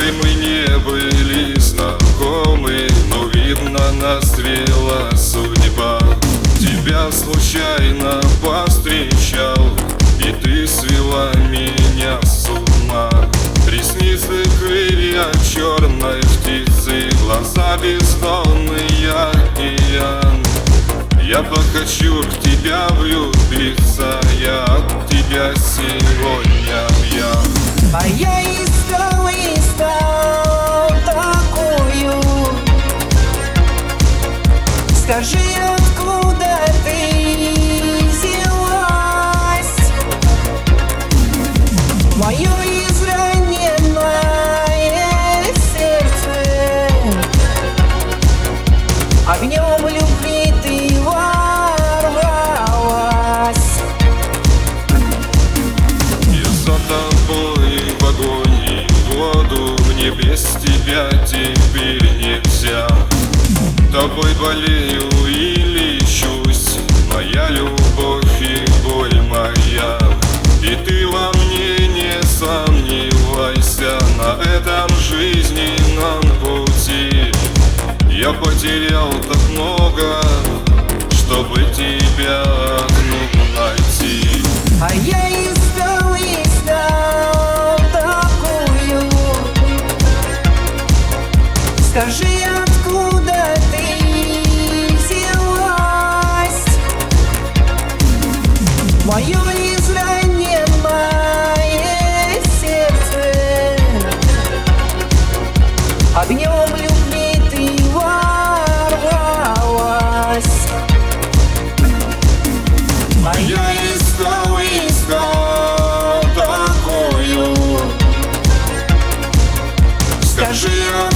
тобой мы не были знакомы, но видно нас свела судьба. Тебя случайно повстречал, и ты свела меня с ума. Ресницы крылья черной птицы, глаза бездонные океан. Я хочу в тебя влюбиться, я от тебя сегодня пьян. А я искал такую. Скажи, откуда ты взялась? Мое израненное сердце, огнем любви ты ворвалась. Я за тобой в огонь и в воду, мне без тебя теперь нельзя. Тобой болею и лечусь, моя любовь и боль моя. И ты во мне не сомневайся, на этом жизненном пути я потерял так много, чтобы тебя найти. А я искал такую. Скажи, откуда ты взялась? Мое израненное сердце, огнем любви ты ворвалась. А Я искал такую. скажи,